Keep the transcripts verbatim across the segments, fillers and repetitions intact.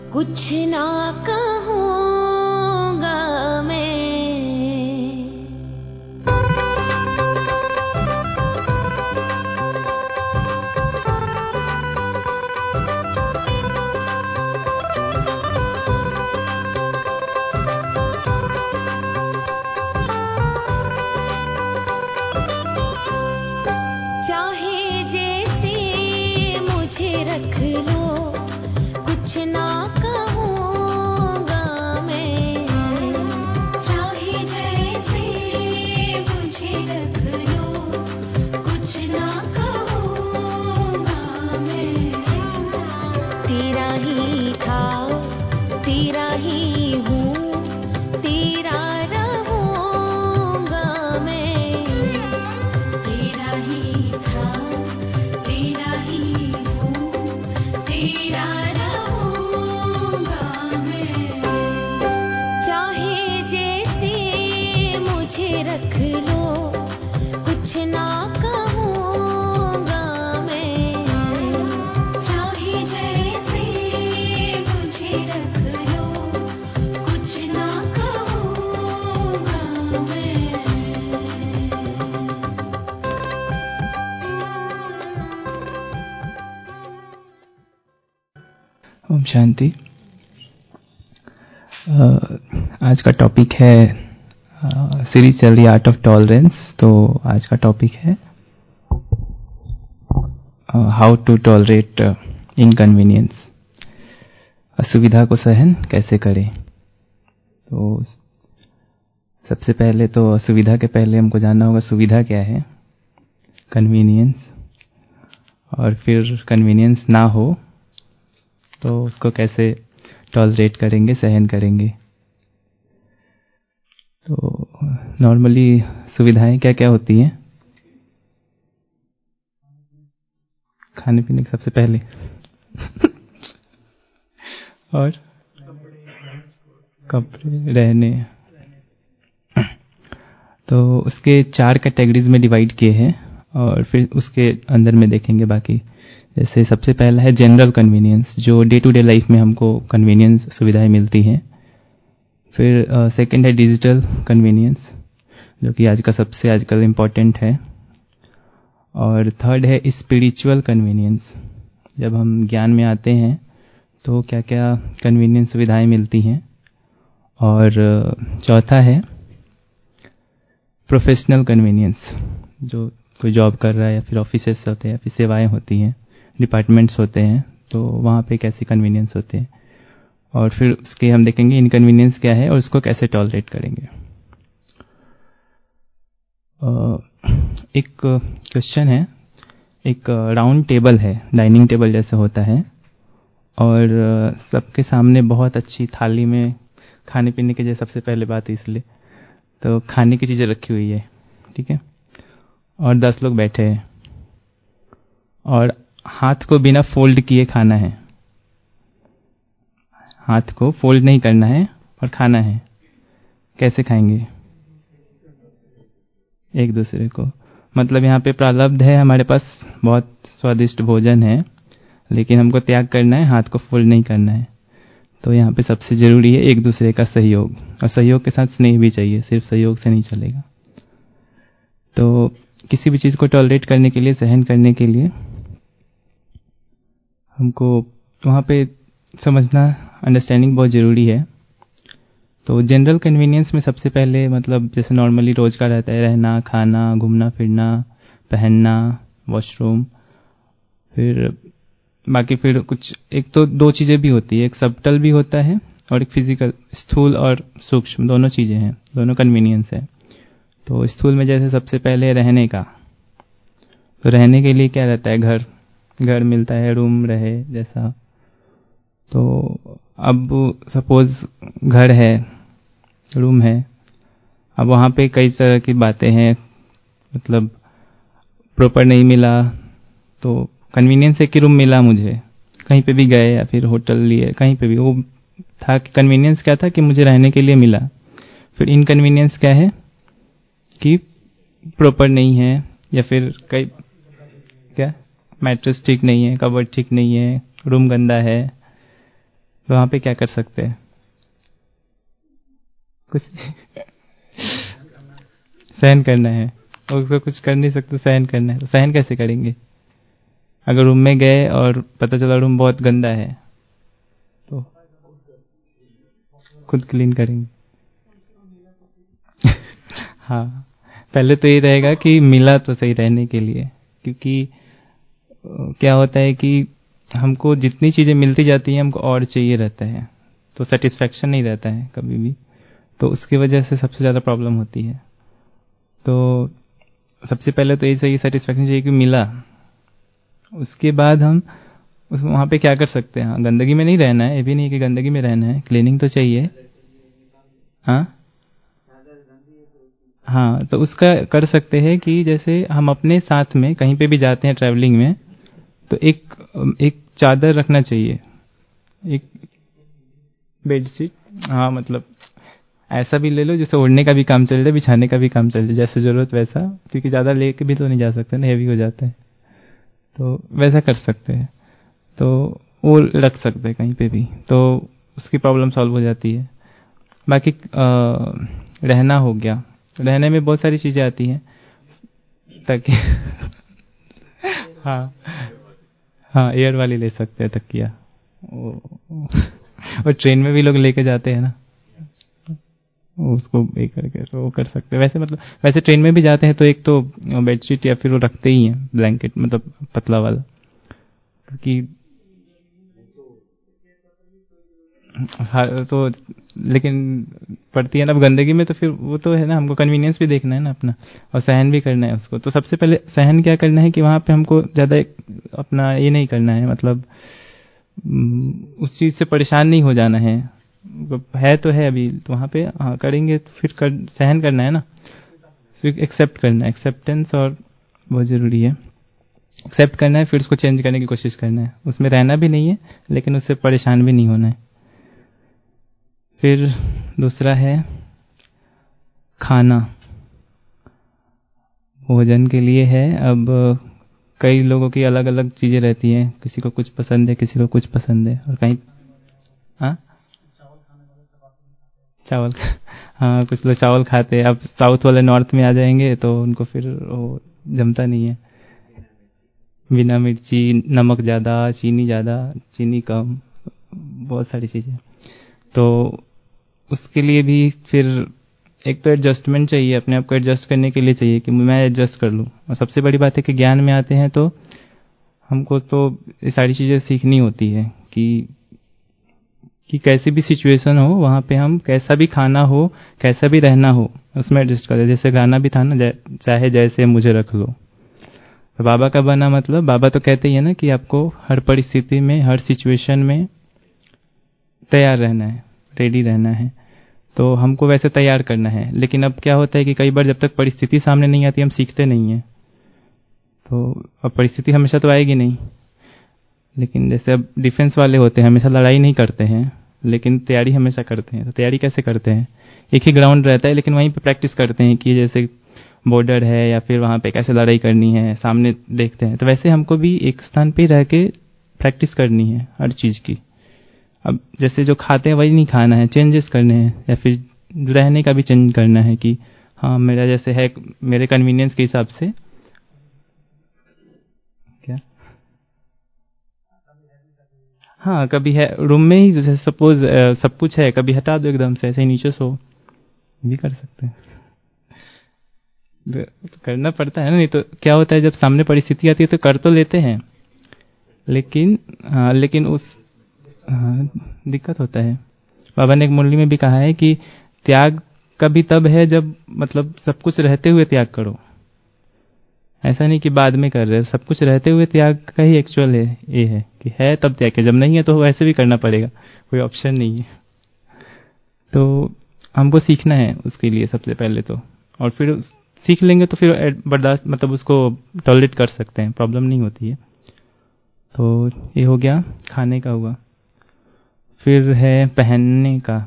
कुछ ना कहूँगा मैं। चाहे जैसे मुझे रख लो, कुछ ना कहूँगा मैं। चाहे जैसे मुझे रख लो, कुछ ना कहूँगा मैं। तेरा ही था, तेरा ही हूँ, तेरा रहूँगा मैं। तेरा ही था, तेरा ही हूँ, तेरा रहूँगा मैं। चाहे जैसे मुझे रख लो, कुछ ना कहूँगा मैं। चाहे जैसे मुझे रख लो, कुछ ना कहूँगा मैं। ओम शांति। अ, आज का टॉपिक है, सीरीज चल रही है आर्ट ऑफ टॉलरेंस। तो आज का टॉपिक है हाउ टू टॉलरेट इनकन्वीनियंस। असुविधा को सहन कैसे करें। तो सबसे पहले तो असुविधा के पहले हमको जानना होगा सुविधा क्या है, कन्वीनियंस। और फिर कन्वीनियंस ना हो तो उसको कैसे टॉलरेट करेंगे, सहन करेंगे। तो नॉर्मली सुविधाएं क्या क्या होती हैं? खाने पीने के सबसे पहले और कपड़े, रहने। तो उसके चार कैटेगरीज में डिवाइड किए हैं और फिर उसके अंदर में देखेंगे बाकी। जैसे सबसे पहला है जनरल कन्वीनियंस, जो डे टू डे लाइफ में हमको कन्वीनियंस सुविधाएं मिलती हैं। फिर सेकंड है डिजिटल कन्वीनियंस, जो कि आज का सबसे आजकल इम्पोर्टेंट है। और थर्ड है स्पिरिचुअल कन्वीनियंस, जब हम ज्ञान में आते हैं तो क्या क्या कन्वीनियंस सुविधाएं मिलती हैं। और चौथा है प्रोफेशनल कन्वीनियंस, जो कोई जॉब कर रहा है या फिर ऑफिसेस होते हैं या फिर सेवाएं होती हैं, डिपार्टमेंट्स होते हैं, तो वहाँ पे कैसे कन्वीनियंस होते हैं। और फिर उसके हम देखेंगे इनकन्वीनियंस क्या है और उसको कैसे टॉलरेट करेंगे। एक क्वेश्चन है, एक राउंड टेबल है, डाइनिंग टेबल जैसे होता है, और सबके सामने बहुत अच्छी थाली में खाने पीने के, जैसे सबसे पहले बात इसलिए तो खाने की चीज़ें रखी हुई है, ठीक है। और दस लोग बैठे हैं और हाथ को बिना फोल्ड किए खाना है। हाथ को फोल्ड नहीं करना है और खाना है। कैसे खाएंगे? एक दूसरे को, मतलब यहाँ पे प्रारब्ध है, हमारे पास बहुत स्वादिष्ट भोजन है, लेकिन हमको त्याग करना है, हाथ को फोल्ड नहीं करना है। तो यहाँ पे सबसे जरूरी है एक दूसरे का सहयोग, और सहयोग के साथ स्नेह भी चाहिए, सिर्फ सहयोग से नहीं चलेगा। तो किसी भी चीज़ को टॉलरेट करने के लिए, सहन करने के लिए हमको वहाँ पे समझना, अंडरस्टैंडिंग बहुत ज़रूरी है। तो जनरल कन्वीनियंस में सबसे पहले, मतलब जैसे नॉर्मली रोज का रहता है, रहना, खाना, घूमना फिरना, पहनना, वॉशरूम। फिर बाकी फिर कुछ, एक तो दो चीज़ें भी होती है, एक सबटल भी होता है और एक फिजिकल, स्थूल और सूक्ष्म, दोनों चीज़ें हैं, दोनों कन्वीनियंस है। तो स्थूल में जैसे सबसे पहले रहने का, तो रहने के लिए क्या रहता है, घर घर मिलता है, रूम रहे जैसा। तो अब सपोज घर है, रूम है, अब वहाँ पे कई तरह की बातें हैं, मतलब प्रॉपर नहीं मिला, तो कन्वीनियंस है कि रूम मिला मुझे, कहीं पे भी गए या फिर होटल लिए, कहीं पे भी वो था कि कन्वीनियंस क्या था कि मुझे रहने के लिए मिला। फिर इनकन्वीनियंस क्या है कि प्रॉपर नहीं है, या फिर कई क्या, मैट्रेस ठीक नहीं है, कबर्ड ठीक नहीं है, रूम गंदा है, तो वहाँ पे क्या कर सकते हैं? कुछ सहन करना है, उसको कुछ कर नहीं सकते, सहन करना है। तो सहन कैसे करेंगे? अगर रूम में गए और पता चला रूम बहुत गंदा है तो खुद क्लीन करेंगे। हाँ, पहले तो ये रहेगा कि मिला तो सही रहने के लिए, क्योंकि क्या होता है कि हमको जितनी चीज़ें मिलती जाती हैं हमको और चाहिए रहता है, तो सेटिस्फैक्शन नहीं रहता है कभी भी, तो उसकी वजह से सबसे ज़्यादा प्रॉब्लम होती है। तो सबसे पहले तो यही सही सेटिस्फैक्शन चाहिए कि मिला, उसके बाद हम उस वहाँ पे क्या कर सकते हैं। गंदगी में नहीं रहना है, ये भी नहीं कि गंदगी में रहना है, क्लीनिंग तो चाहिए। हाँ हाँ, तो उसका कर सकते हैं कि जैसे हम अपने साथ में कहीं पे भी जाते हैं ट्रैवलिंग में, तो एक एक चादर रखना चाहिए, एक बेडशीट। हाँ, मतलब ऐसा भी ले लो जिससे ओढ़ने का भी काम चल जाए, बिछाने का भी काम चल जाए, जैसे जरूरत वैसा, क्योंकि ज़्यादा लेके भी तो नहीं जा सकते ना, हेवी हो जाता है, तो वैसा कर सकते हैं। तो वो रख सकते हैं कहीं पे भी, तो उसकी प्रॉब्लम सॉल्व हो जाती है। बाकी आ, रहना हो गया, रहने में बहुत सारी चीज़ें आती हैं ताकि हाँ हाँ, एयर वाली ले सकते हैं तकिया, और ट्रेन में भी लोग लेके जाते हैं ना, उसको ये करके तो वो कर सकते हैं। वैसे मतलब वैसे ट्रेन में भी जाते हैं तो एक तो बेडशीट या फिर वो रखते ही हैं, ब्लैंकेट, मतलब पतला वाला, क्योंकि हाँ, तो लेकिन पड़ती है ना अब गंदगी में, तो फिर वो तो है ना, हमको कन्वीनियंस भी देखना है ना अपना, और सहन भी करना है उसको। तो सबसे पहले सहन क्या करना है कि वहाँ पे हमको ज़्यादा अपना ये नहीं करना है, मतलब उस चीज़ से परेशान नहीं हो जाना है। है तो है अभी, तो वहाँ पे हाँ करेंगे तो फिर कर, सहन करना है ना, एक्सेप्ट करना है, एक्सेप्टेंस और बहुत ज़रूरी है। एक्सेप्ट करना है, फिर उसको चेंज करने की कोशिश करना है, उसमें रहना भी नहीं है लेकिन उससे परेशान भी नहीं होना है। फिर दूसरा है खाना, भोजन के लिए है। अब कई लोगों की अलग अलग चीज़ें रहती हैं, किसी को कुछ पसंद है, किसी को कुछ पसंद है, और कहीं हाँ चावल हाँ, कुछ लोग चावल खाते हैं। अब साउथ वाले नॉर्थ में आ जाएंगे तो उनको फिर वो जमता नहीं है, बिना मिर्ची, नमक ज़्यादा, चीनी ज़्यादा, चीनी कम, बहुत सारी चीज़ें। तो उसके लिए भी फिर एक तो एडजस्टमेंट चाहिए, अपने आप को एडजस्ट करने के लिए चाहिए कि मैं एडजस्ट कर लूँ। और सबसे बड़ी बात है कि ज्ञान में आते हैं तो हमको तो ये सारी चीज़ें सीखनी होती है कि कि कैसी भी सिचुएशन हो वहाँ पे हम कैसा भी खाना हो, कैसा भी रहना हो, उसमें एडजस्ट करें। जैसे गाना भी था ना, चाहे जैसे मुझे रख लो। तो बाबा का बना मतलब, बाबा तो कहते ही है ना कि आपको हर परिस्थिति में, हर सिचुएशन में तैयार रहना है, रेडी रहना है। तो हमको वैसे तैयार करना है। लेकिन अब क्या होता है कि कई बार जब तक परिस्थिति सामने नहीं आती हम सीखते नहीं हैं। तो अब परिस्थिति हमेशा तो आएगी नहीं, लेकिन जैसे अब डिफेंस वाले होते हैं, हमेशा लड़ाई नहीं करते हैं लेकिन तैयारी हमेशा करते हैं। तो तैयारी कैसे करते हैं? एक ही ग्राउंड रहता है लेकिन वहीं पे प्रैक्टिस करते हैं कि जैसे बॉर्डर है या फिर वहाँ पे कैसे लड़ाई करनी है, सामने देखते हैं। तो वैसे हमको भी एक स्थान पे रह के प्रैक्टिस करनी है हर चीज़ की। अब जैसे जो खाते हैं वही नहीं खाना है, चेंजेस करने हैं, या फिर रहने का भी चेंज करना है कि हाँ मेरा जैसे है, मेरे कन्वीनियंस के हिसाब से। क्या? हाँ, कभी है रूम में ही, जैसे सपोज सब कुछ है, कभी हटा दो एकदम से, ऐसे ही नीचे सो, भी कर सकते हैं। तो करना पड़ता है ना, नहीं तो क्या होता है जब सामने परिस्थिति आती है तो कर तो लेते हैं, लेकिन हाँ, लेकिन उस हाँ, दिक्कत होता है। बाबा ने एक मुरली में भी कहा है कि त्याग कभी तब है जब मतलब सब कुछ रहते हुए त्याग करो, ऐसा नहीं कि बाद में कर रहे। सब कुछ रहते हुए त्याग का ही एक्चुअल है, ये है कि है तब त्याग के, जब नहीं है तो वैसे भी करना पड़ेगा, कोई ऑप्शन नहीं है। तो हमको सीखना है उसके लिए सबसे पहले तो, और फिर सीख लेंगे तो फिर बर्दाश्त, मतलब उसको टॉलरेट कर सकते हैं, प्रॉब्लम नहीं होती है। तो ये हो गया, खाने का हुआ। फिर है पहनने का।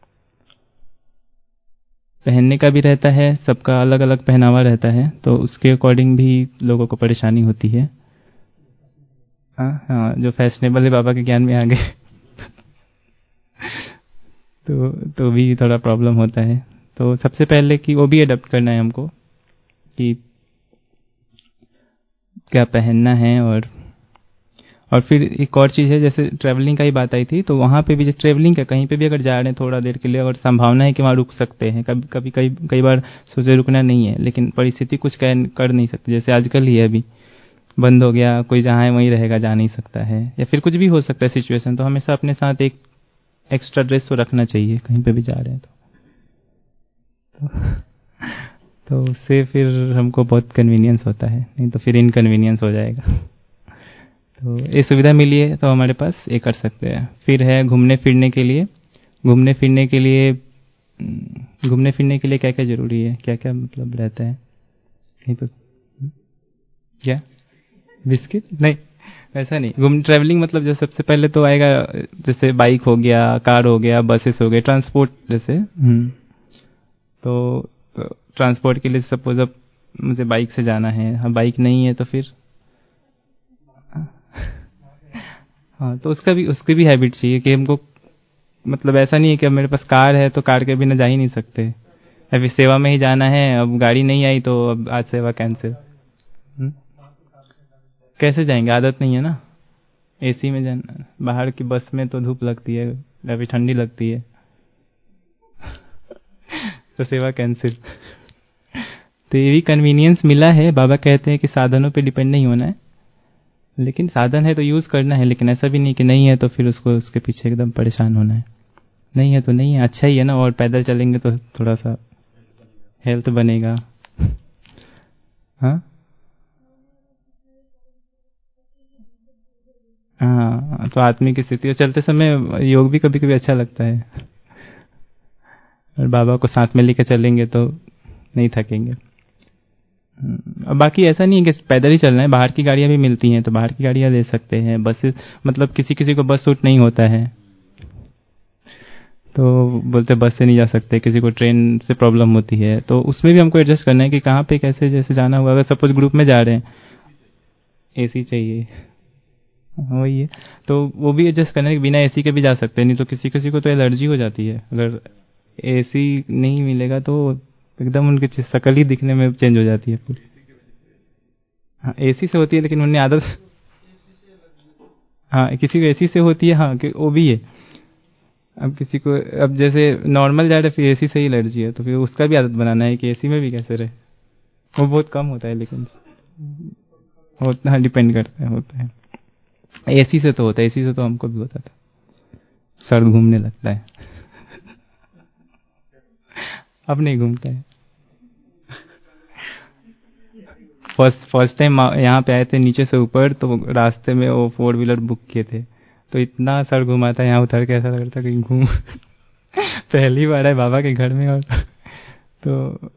पहनने का भी रहता है, सबका अलग अलग पहनावा रहता है, तो उसके अकॉर्डिंग भी लोगों को परेशानी होती है। हाँ हाँ, जो फैशनेबल है बाबा के ज्ञान में आ गए तो तो भी थोड़ा प्रॉब्लम होता है। तो सबसे पहले कि वो भी अडॉप्ट करना है हमको कि क्या पहनना है। और और फिर एक और चीज़ है, जैसे ट्रैवलिंग का ही बात आई थी, तो वहाँ पे भी जैसे ट्रैवलिंग का कहीं पे भी अगर जा रहे हैं थोड़ा देर के लिए, अगर संभावना है कि वहाँ रुक सकते हैं, कभी कभी कई कई बार सोचे रुकना नहीं है, लेकिन परिस्थिति कुछ कह कर नहीं सकती, जैसे आजकल ही है, अभी बंद हो गया, कोई जहाँ है वहीं रहेगा, जा नहीं सकता है, या फिर कुछ भी हो सकता है सिचुएशन, तो हमेशा अपने साथ एक एक्स्ट्रा ड्रेस तो रखना चाहिए कहीं पे भी जा रहे हैं तो तो, तो उससे फिर हमको बहुत कन्वीनियंस होता है, नहीं तो फिर इनकन्वीनियंस हो जाएगा। तो ये सुविधा मिली है तो हमारे पास ये कर सकते हैं। फिर है घूमने फिरने के लिए। घूमने फिरने के लिए घूमने फिरने के लिए क्या क्या जरूरी है, क्या क्या मतलब रहता है कहीं पर? क्या बिस्किट? नहीं, ऐसा नहीं। घूम ट्रैवलिंग मतलब जैसे सबसे पहले तो आएगा, जैसे बाइक हो गया, कार हो गया, बसेस हो गए, ट्रांसपोर्ट जैसे। हम्म तो ट्रांसपोर्ट के लिए सपोज अब मुझे बाइक से जाना है, हाँ बाइक नहीं है तो फिर हाँ, तो उसका भी उसकी भी हैबिट चाहिए कि हमको, मतलब ऐसा नहीं है कि अब मेरे पास कार है तो कार के बिना जा ही नहीं सकते, अभी सेवा में ही जाना है, अब गाड़ी नहीं आई तो अब आज सेवा कैंसिल। कैसे जाएंगे, आदत नहीं है ना। एसी में जाना, बाहर की बस में तो धूप लगती है, अभी ठंडी लगती है, तो सेवा कैंसिल। तो ये भी कन्वीनियंस मिला है। बाबा कहते हैं कि साधनों पे डिपेंड नहीं होना है, लेकिन साधन है तो यूज करना है, लेकिन ऐसा भी नहीं कि नहीं है तो फिर उसको उसके पीछे एकदम परेशान होना है। नहीं है तो नहीं है, अच्छा ही है ना, और पैदल चलेंगे तो थोड़ा सा हेल्थ बनेगा। हाँ हाँ, तो आत्मिक स्थिति, और चलते समय योग भी कभी कभी अच्छा लगता है, और बाबा को साथ में लेकर चलेंगे तो नहीं थकेंगे। अब बाकी ऐसा नहीं है कि पैदल ही चलना है, बाहर की गाड़ियां भी मिलती हैं तो बाहर की गाड़ियां ले सकते हैं। बसेस मतलब किसी किसी को बस सूट नहीं होता है तो बोलते बस से नहीं जा सकते, किसी को ट्रेन से प्रॉब्लम होती है, तो उसमें भी हमको एडजस्ट करना है कि कहाँ पे कैसे जैसे जाना होगा। अगर सपोज ग्रुप में जा रहे हैं, एसी चाहिए, वही है, तो वो भी एडजस्ट करना है कि बिना एसी के भी जा सकते हैं, नहीं तो किसी किसी को तो एलर्जी हो जाती है, अगर एसी नहीं मिलेगा तो एकदम उनकी शक्ल ही दिखने में चेंज हो जाती है पूरी। हाँ एसी से होती है, लेकिन उन्हें आदत, हाँ किसी को एसी से होती है, हाँ कि वो भी है। अब किसी को, अब जैसे नॉर्मल जा रहे फिर एसी से ही एलर्जी है, तो फिर उसका भी आदत बनाना है कि एसी में भी कैसे रहे। वो बहुत कम होता है, लेकिन होता है, डिपेंड करता है, होता है। एसी से तो होता है, एसी से तो हमको भी होता था, सर घूमने लगता है। अब नहीं घूमता है। फर्स्ट फर्स्ट टाइम यहाँ पे आए थे नीचे से ऊपर, तो रास्ते में वो फोर व्हीलर बुक किए थे, तो इतना सर घुमा था, यहाँ उतर के ऐसा लगता कहीं घूम। पहली बार है बाबा के घर में, और तो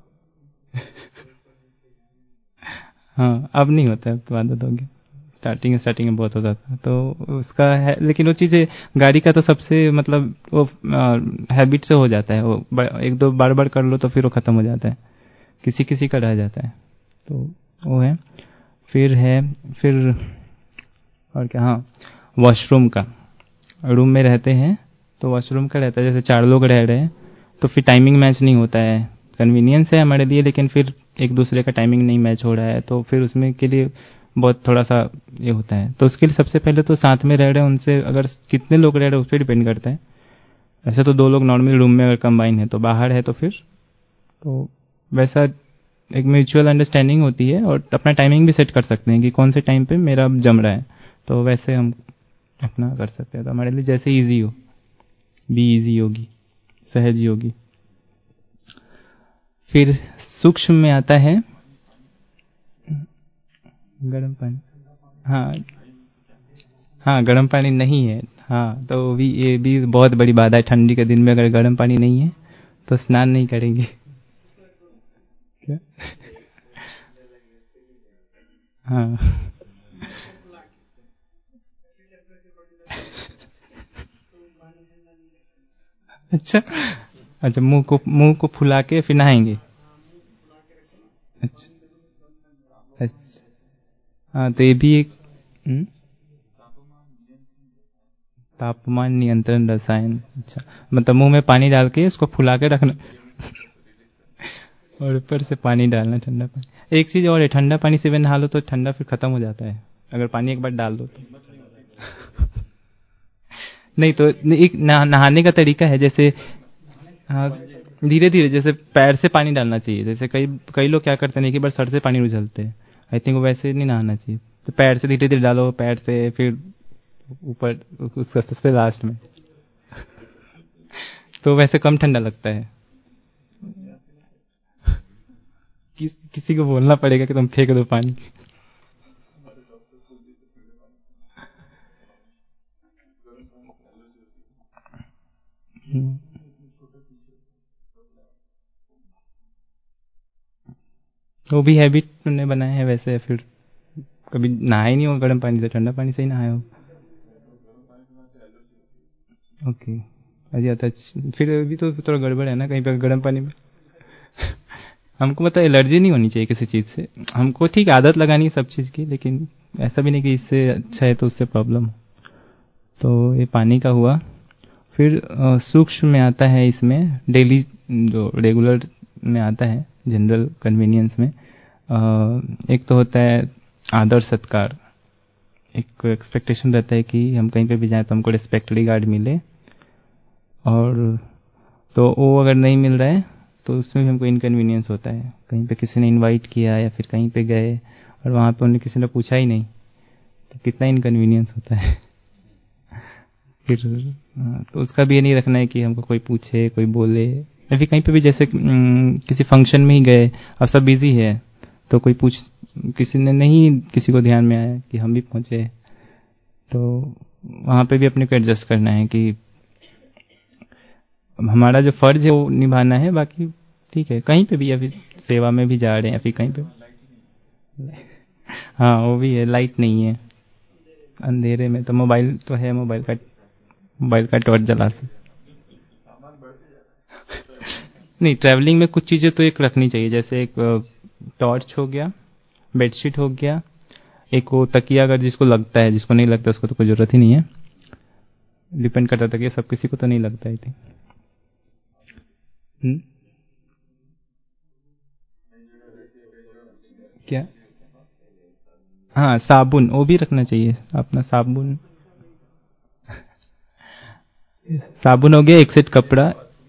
हाँ अब नहीं होता है, अब तो आदत हो गई। स्टार्टिंग स्टार्टिंग में बहुत होता था, तो उसका है, लेकिन वो चीज़ें गाड़ी का तो सबसे मतलब वो हैबिट से हो जाता है, वो एक दो बार बार कर लो तो फिर वो खत्म हो जाता है, किसी किसी का रह जाता है, तो वो है। फिर है, फिर और क्या, हाँ वॉशरूम का, रूम में रहते हैं तो वॉशरूम का रहता है, जैसे चार लोग रह रहे हैं तो फिर टाइमिंग मैच नहीं होता है, कन्वीनियंस है हमारे लिए, लेकिन फिर एक दूसरे का टाइमिंग नहीं मैच हो रहा है, तो फिर उसमें के लिए बहुत थोड़ा सा ये होता है। तो उसके लिए सबसे पहले तो साथ में रह रहे हैं उनसे, अगर कितने लोग रह रहे हैं उस पर डिपेंड करता है। ऐसे तो दो लोग नॉर्मली रूम में अगर कंबाइन है, तो बाहर है तो फिर तो वैसा एक म्यूचुअल अंडरस्टैंडिंग होती है, और अपना टाइमिंग भी सेट कर सकते हैं कि कौन से टाइम पे मेरा जम रहा है, तो वैसे हम अपना कर सकते हैं, तो हमारे लिए जैसे इजी हो, बी इजी होगी, सहज योगी। फिर सूक्ष्म में आता है गर्म पानी। हाँ हाँ, गर्म पानी नहीं है, हाँ तो भी ये भी बहुत बड़ी बात है, ठंडी के दिन में अगर गर्म पानी नहीं है तो स्नान नहीं करेंगे। क्या? हाँ अच्छा, अच्छा मुंह को मुंह को फुला के फिर नहाएंगे। अच्छा अच्छा, हाँ तो ये भी एक, हम्म, तापमान नियंत्रण रसायन, अच्छा मतलब मुंह में पानी डाल के उसको फुला के रखना और ऊपर से पानी डालना, ठंडा पानी। एक चीज और है, ठंडा पानी से भी नहा लो तो ठंडा फिर खत्म हो जाता है, अगर पानी एक बार डाल दो तो। नहीं तो एक नहाने का तरीका है, जैसे हाँ धीरे धीरे, जैसे पैर से पानी डालना चाहिए, जैसे कई कई लोग क्या करते हैं एक बार सर से पानी उछलते हैं, आई थिंक वैसे नहीं नहाना चाहिए। तो पैर से धीरे धीरे डालो, पैर से फिर ऊपर उसका सबसे लास्ट में, तो वैसे कम ठंडा लगता है। कि, किसी को बोलना पड़ेगा कि तुम फेंक दो पानी। वो भी हैबिट तुमने बनाया है वैसे, फिर कभी नहाया ही नहीं हो गर्म पानी से, ठंडा पानी से ही नहाया हो? ओके अजी तो फिर अभी तो थोड़ा गड़बड़ है ना कहीं पर गर्म पानी में। हमको मतलब एलर्जी नहीं होनी चाहिए किसी चीज़ से, हमको ठीक आदत लगानी है सब चीज़ की, लेकिन ऐसा भी नहीं कि इससे अच्छा है तो उससे प्रॉब्लम हो। तो ये पानी का हुआ। फिर सूक्ष्म में आता है, इसमें डेली जो रेगुलर में आता है जनरल कन्वीनियंस में, आ, एक तो होता है आदर सत्कार। एक एक्सपेक्टेशन रहता है कि हम कहीं पे भी जाएं तो हमको रिस्पेक्ट रिगार्ड मिले, और तो वो अगर नहीं मिल रहा है तो उसमें भी हमको इनकन्वीनियंस होता है। कहीं पे किसी ने इनवाइट किया या फिर कहीं पे गए और वहाँ पे उन्हें किसी ने पूछा ही नहीं, तो कितना इनकन्वीनियंस होता है। फिर तो उसका भी ये नहीं रखना है कि हमको कोई पूछे, कोई बोले, या फिर कहीं पे भी जैसे किसी फंक्शन में ही गए और सब बिजी है तो कोई पूछ, किसी ने नहीं, किसी को ध्यान में आया कि हम भी पहुंचे, तो वहाँ पे भी अपने को एडजस्ट करना है कि हमारा जो फर्ज है वो निभाना है, बाकी ठीक है। कहीं पे भी, या फिर सेवा में भी जा रहे हैं या फिर कहीं पे, हाँ वो भी है, लाइट नहीं है अंधेरे में तो मोबाइल तो है, मोबाइल का मोबाइल का टॉर्च जला से नहीं, ट्रैवलिंग में कुछ चीजें तो एक रखनी चाहिए, जैसे एक टॉर्च हो गया, बेडशीट हो गया, एक वो तकिया, अगर जिसको लगता है, जिसको नहीं लगता उसको तो कोई जरूरत ही नहीं है, डिपेंड करता तकिया सब किसी को तो नहीं लगता है। हम्म क्या, हाँ साबुन वो भी रखना चाहिए अपना, साबुन साबुन हो गया, एक सेट कपड़ा।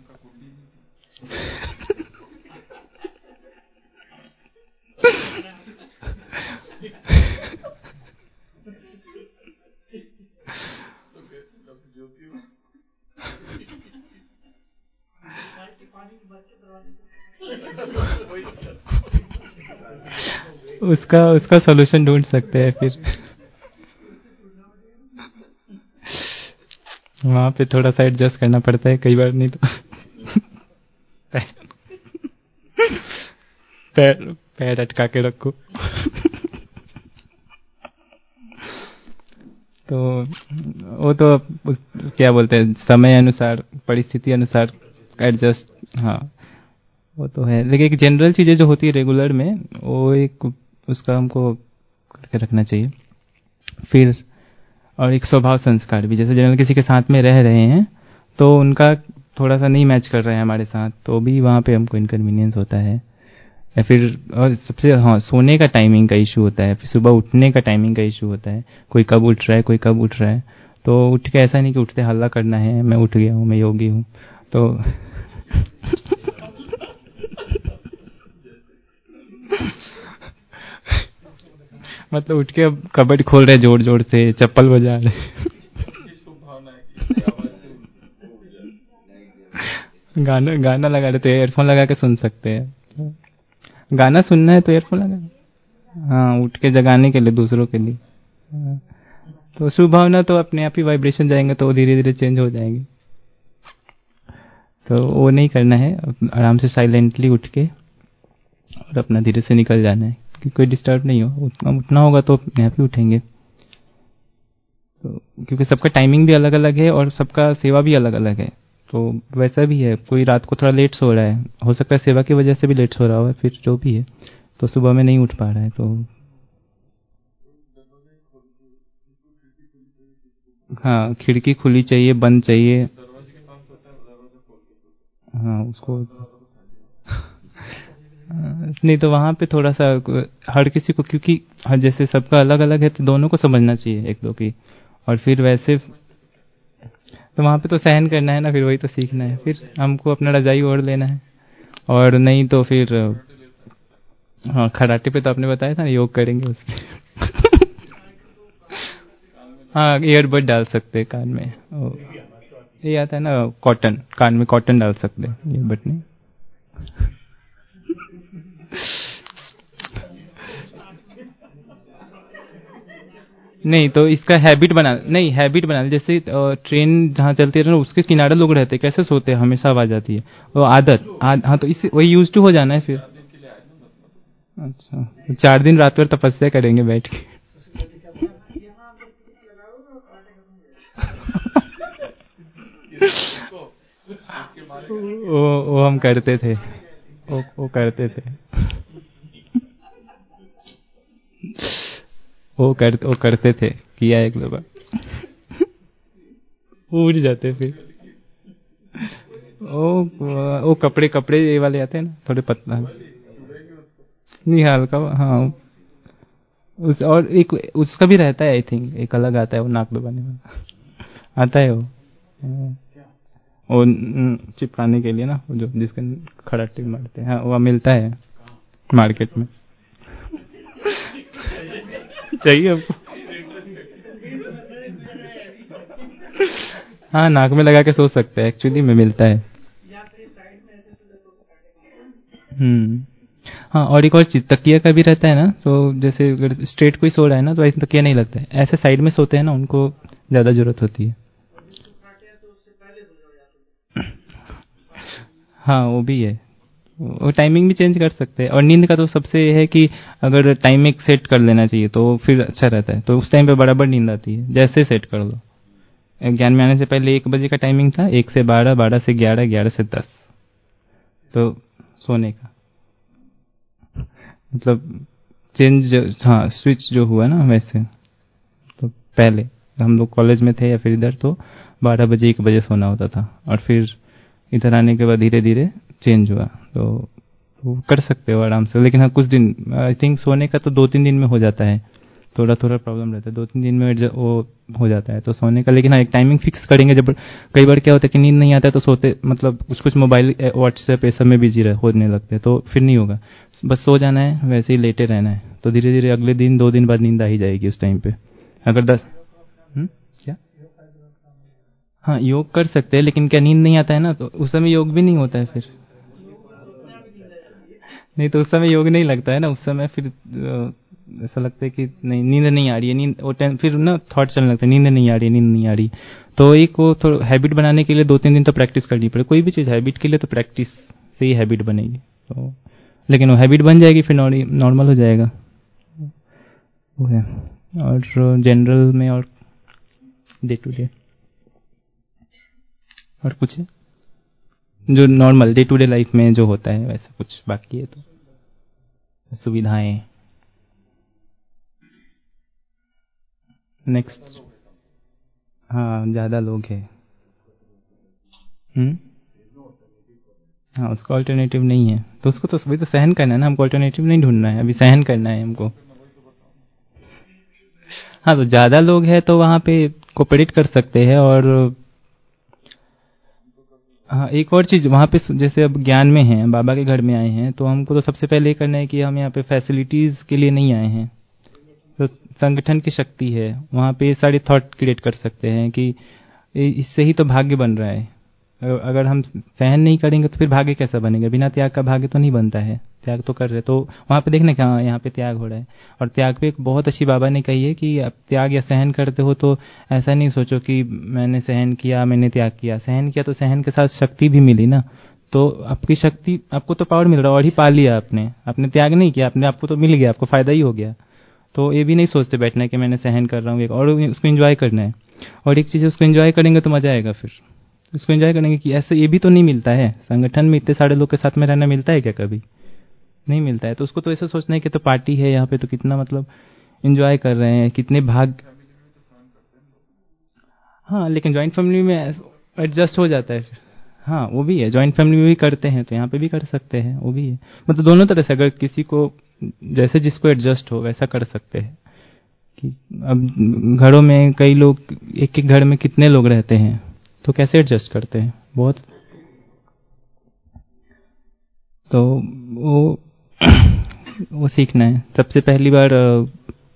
उसका उसका सॉल्यूशन ढूंढ सकते हैं फिर। वहां पे थोड़ा सा एडजस्ट करना पड़ता है कई बार, नहीं तो पैर पैर अटका के रखो। तो वो तो उस, क्या बोलते हैं, समय अनुसार, परिस्थिति अनुसार एडजस्ट, हाँ वो तो है। लेकिन एक जनरल चीजें जो होती है रेगुलर में, वो एक उसका हमको करके रखना चाहिए। फिर और एक स्वभाव संस्कार भी, जैसे जनरल किसी के साथ में रह रहे हैं तो उनका थोड़ा सा नहीं मैच कर रहा है हमारे साथ, तो भी वहाँ पे हमको इनकन्वीनियंस होता है। या फिर और सबसे, हाँ सोने का टाइमिंग का इशू होता है, फिर सुबह उठने का टाइमिंग का इशू होता है, कोई कब उठ रहा है, कोई कब उठ रहा है। तो उठ के ऐसा नहीं कि उठते हल्ला करना है, मैं उठ गया हूँ, मैं योगी हूँ, तो मतलब उठ के कबर्ड खोल रहे जोर जोर से, चप्पल बजा रहे, गाना गाना लगा रहे तो एयरफोन लगा के सुन सकते हैं। गाना सुनना है तो एयरफोन लगा, हाँ उठ के जगाने के लिए, दूसरों के लिए। हाँ, तो शुभ भावना तो अपने आप ही वाइब्रेशन जाएंगे तो धीरे धीरे चेंज हो जाएंगे। तो वो नहीं करना है, आराम से साइलेंटली उठ के और अपना धीरे से निकल जाना है कि कोई डिस्टर्ब नहीं हो। उठना होगा तो अपने आप ही उठेंगे, तो क्योंकि सबका टाइमिंग भी अलग अलग है और सबका सेवा भी अलग अलग है। तो वैसा भी है, कोई रात को थोड़ा लेट सो रहा है, हो सकता है सेवा की वजह से भी लेट सो रहा हो, फिर जो भी है, तो सुबह में नहीं उठ पा रहा है। तो हाँ, खिड़की खुली चाहिए, बंद चाहिए। हाँ उसको नहीं तो वहाँ पे थोड़ा सा हर किसी को, क्योंकि हर जैसे सबका अलग अलग है तो दोनों को समझना चाहिए एक दो की। और फिर वैसे तो वहाँ पे तो सहन करना है ना, फिर वही तो सीखना है, फिर हमको अपना रजाई ओढ़ लेना है। और नहीं तो फिर हाँ, खराटे पे तो आपने बताया था ना, योग करेंगे उसमें। हाँ, ईयरबड डाल सकते हैं कान में। ओ, ये आता है ना कॉटन, कान में कॉटन डाल सकते हैं, ईयरबड नहीं। नहीं तो इसका हैबिट बना, नहीं हैबिट बना, जैसे ट्रेन जहाँ चलती है ना उसके किनारे लोग रहते हैं, कैसे सोते हैं, हमेशा आवाज आती है, वो आदत आद, हाँ तो इससे वही यूज टू हो जाना है फिर। अच्छा, तो चार दिन रात भर तपस्या करेंगे बैठ के। वो वो हम करते थे, वो वो करते थे, वो कर वो करते थे, किया एक दो बार। वो उड़ जाते फिर। वो वो कपड़े कपड़े ये वाले आते हैं ना, थोड़े पतला, नहीं हल्का, हाँ। उस और एक उसका भी रहता है आई थिंक, एक अलग आता है वो नाक दबाने वाला, आता है वो। वो न, चिपकाने के लिए ना, वो जो जिसके खड़ा टिप मारते हैं, हाँ वो मिलता है मार्केट में। चाहिए आपको? हाँ, नाक में लगा के सो सकते हैं, एक्चुअली में मिलता है। हम्म। हाँ, और एक और चीज, तकिया का भी रहता है ना, तो जैसे अगर स्ट्रेट कोई सो रहा है ना तो ऐसे तकिया नहीं लगता है, ऐसे साइड में सोते हैं ना उनको ज्यादा जरूरत होती है। हाँ वो भी है, वो टाइमिंग भी चेंज कर सकते हैं। और नींद का तो सबसे ये है कि अगर टाइम एक सेट कर लेना चाहिए तो फिर अच्छा रहता है, तो उस टाइम पे बराबर नींद आती है, जैसे सेट कर लो। ज्ञान में आने से पहले एक बजे का टाइमिंग था, एक से बारह, बारह से ग्यारह, ग्यारह से दस, तो सोने का मतलब चेंज, हाँ स्विच जो हुआ ना वैसे। तो पहले हम लोग कॉलेज में थे या फिर इधर तो बारह बजे एक बजे सोना होता था, और फिर इधर आने के बाद धीरे धीरे चेंज हुआ, तो वो कर सकते हो आराम से। लेकिन हाँ कुछ दिन, आई थिंक सोने का तो दो तीन दिन में हो जाता है, थोड़ा थोड़ा प्रॉब्लम रहता है, दो तीन दिन में एडज- वो हो जाता है तो सोने का। लेकिन हाँ एक टाइमिंग फिक्स करेंगे, जब कई बार क्या होता है कि नींद नहीं आता है तो सोते मतलब कुछ कुछ मोबाइल व्हाट्सएप ये सब में बिजी रह होने लगते हैं, तो फिर नहीं होगा। बस सो जाना है, वैसे ही लेटे रहना है, तो धीरे धीरे अगले दिन दो दिन बाद नींद आ ही जाएगी उस टाइम पे। अगर दस हम्म, क्या? हाँ योग कर सकते हैं, लेकिन क्या नींद नहीं आता है ना तो उस समय योग भी नहीं होता है फिर। नहीं तो उस समय योग नहीं लगता है ना, उस समय फिर अ, ऐसा लगता है कि नहीं नींद नहीं आ रही है, नींद वो टें- फिर ना थॉट चलने लगता है, नींद नहीं आ रही है, नींद नहीं आ रही। तो एक वो थोड़ा हैबिट बनाने के लिए दो तीन दिन तो प्रैक्टिस करनी पड़े, कोई भी चीज़ हैबिट के लिए तो प्रैक्टिस से ही हैबिट बनेगी। तो लेकिन वो हैबिट बन जाएगी फिर नॉर्मल हो जाएगा, वो है। और जनरल में और डे टू डे और कुछ है जो normal day to day life में जो होता है वैसा कुछ बाकी है तो सुविधाएं। नेक्स्ट, हाँ ज़्यादा लोग हैं। हम्म, हाँ उसका ऑल्टरनेटिव नहीं है, तो उसको तो वही तो सहन करना है ना, हमको ऑल्टरनेटिव नहीं ढूंढना है, अभी सहन करना है हमको। हाँ तो ज़्यादा लोग हैं तो वहाँ पे कोऑपरेट कर सकते हैं। और हाँ एक और चीज़ वहाँ पे, जैसे अब ज्ञान में हैं, बाबा के घर में आए हैं, तो हमको तो सबसे पहले ये करना है कि हम यहाँ पे फैसिलिटीज़ के लिए नहीं आए हैं, तो संगठन की शक्ति है वहाँ पे, ये सारे थॉट क्रिएट कर सकते हैं कि इससे ही तो भाग्य बन रहा है। अगर हम सहन नहीं करेंगे तो फिर भाग्य कैसा बनेगा, बिना त्याग का भाग्य तो नहीं बनता है, त्याग तो कर रहे, तो वहाँ पे देखना क्या यहाँ पे त्याग हो रहा है। और त्याग पे एक बहुत अच्छी बाबा ने कही है कि आप त्याग या सहन करते हो तो ऐसा नहीं सोचो कि मैंने सहन किया, मैंने त्याग किया, सहन किया तो सहन के साथ शक्ति भी मिली ना, तो आपकी शक्ति, आपको तो पावर मिल रहा है, और ही पा लिया आपने, आपने त्याग नहीं किया, आपने आपको तो मिल गया, आपको फायदा ही हो गया। तो ये भी नहीं सोचते बैठना है कि मैंने सहन कर रहा हूँ, और उसको एंजॉय करना है। और एक चीज़ है, उसको एंजॉय करेंगे तो मजा आएगा, फिर उसको एंजॉय करेंगे कि ऐसे ये भी तो नहीं मिलता है, संगठन में इतने सारे लोग के साथ में रहना मिलता है क्या, कभी नहीं मिलता है, तो उसको तो ऐसा सोचना है कि तो पार्टी है यहाँ पे, तो कितना मतलब एंजॉय कर रहे हैं, कितने भाग। हाँ, लेकिन जॉइंट फैमिली में एडजस्ट हो जाता है फिर। हाँ, वो भी है, जॉइंट फैमिली में भी करते हैं तो यहाँ पे भी कर सकते हैं, वो भी है। मतलब दोनों तरह से, अगर किसी को जैसे जिसको एडजस्ट हो वैसा कर सकते हैं। कि अब घरों में कई लोग, एक एक घर में कितने लोग रहते हैं, तो कैसे एडजस्ट करते हैं बहुत। तो वो वो सीखना है सबसे पहली बार। अ,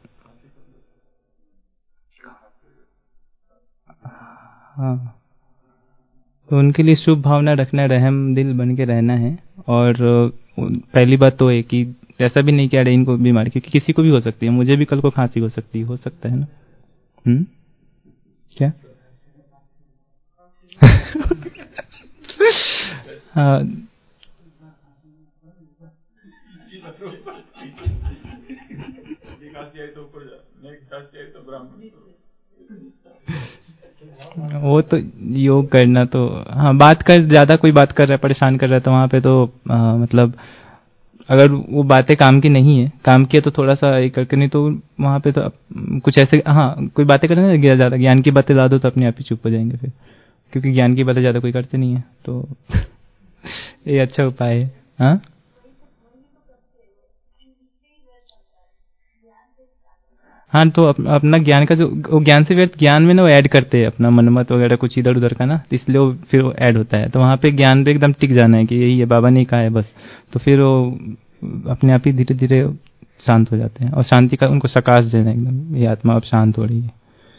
हाँ, तो उनके लिए शुभ भावना रखना, रहम दिल बन के रहना है। और अ, पहली बात तो है कि ऐसा भी नहीं कि अरे इनको बीमारी, क्योंकि किसी को भी हो सकती है, मुझे भी कल को खांसी हो सकती है, हो सकता है ना। हम्म। क्या? हाँ, वो तो योग करना तो, हाँ, बात कर, ज्यादा कोई बात कर रहा है, परेशान कर रहा है, तो वहां पे तो आ, मतलब अगर वो बातें काम की नहीं है, काम की है तो थोड़ा सा ये करके, नहीं तो वहां पे तो अप- कुछ ऐसे, हाँ, कोई बातें करने ना, ज्यादा ज्ञान की बातें ला दो तो अपने आप ही चुप हो जाएंगे फिर, क्योंकि ज्ञान की बातें ज्यादा कोई करते नहीं है, तो ये अच्छा उपाय है। हाँ, हाँ, तो अप, अपना ज्ञान का जो, वो ज्ञान से व्यर्थ ज्ञान में ना वो ऐड करते हैं अपना मनमत वगैरह कुछ इधर उधर का ना, तो इसलिए वो फिर वो ऐड होता है, तो वहां पे ज्ञान पे एकदम टिक जाना है कि यही है, बाबा ने कहा है बस। तो फिर वो अपने आप ही धीरे धीरे शांत हो जाते हैं, और शांति का उनको सकाश देना है एकदम, ये आत्मा अब शांत हो रही है।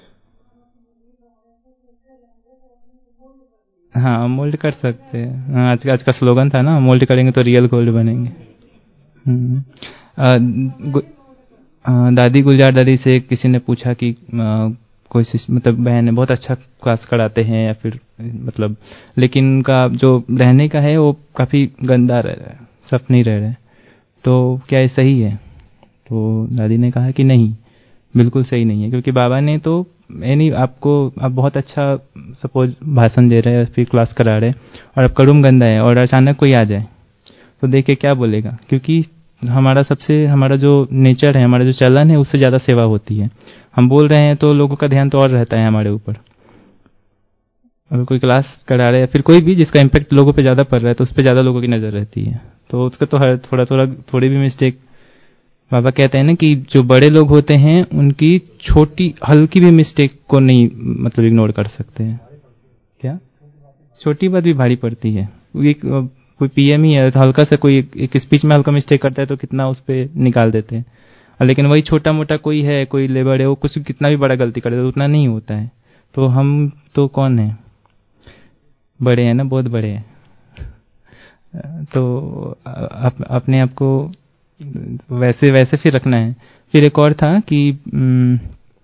हाँ, मोल्ड कर सकते हैं। हाँ, आज आज का स्लोगन था ना, मोल्ड करेंगे तो रियल गोल्ड बनेंगे। हम्म। अ, गु- अ, दादी गुलजार दादी से किसी ने पूछा कि अ, कोई सिस- मतलब बहन है, बहुत अच्छा क्लास कराते हैं या फिर मतलब, लेकिन उनका जो रहने का है वो काफी गंदा रह रहा है, साफ नहीं रह रहा है, तो क्या ये सही है? तो दादी ने कहा कि नहीं, बिल्कुल सही नहीं है, क्योंकि बाबा ने तो, ये नहीं, आपको आप बहुत अच्छा सपोज भाषण दे रहे हैं, फिर क्लास करा रहे हैं, और आपका रूम गंदा है और अचानक कोई आ जाए तो देख के क्या बोलेगा? क्योंकि हमारा सबसे, हमारा जो नेचर है, हमारा जो चलन है, उससे ज्यादा सेवा होती है। हम बोल रहे हैं तो लोगों का ध्यान तो और रहता है हमारे ऊपर। अगर कोई क्लास करा रहा है या फिर कोई भी जिसका इम्पैक्ट लोगों पे ज्यादा पड़ रहा है, तो उस पर ज्यादा लोगों की नजर रहती है, तो उसका तो हर थोड़ा थोड़ा, थोड़ी भी मिस्टेक, बाबा कहते हैं ना कि जो बड़े लोग होते हैं उनकी छोटी हल्की भी मिस्टेक को नहीं, मतलब इग्नोर कर सकते हैं। क्या? छोटी बात भी भारी पड़ती है। एक अ, कोई पीएम ही है तो हल्का सा कोई एक, एक स्पीच में हल्का मिस्टेक करता है तो कितना उस पे निकाल देते हैं। और लेकिन वही छोटा मोटा कोई है, कोई लेबर है, वो कुछ कितना भी बड़ा गलती कर दे तो उतना नहीं होता है। तो हम तो कौन है, बड़े हैं ना, बहुत बड़े हैं। अ, तो अ, अप, अपने आप को वैसे वैसे फिर रखना है। फिर एक और था कि उम,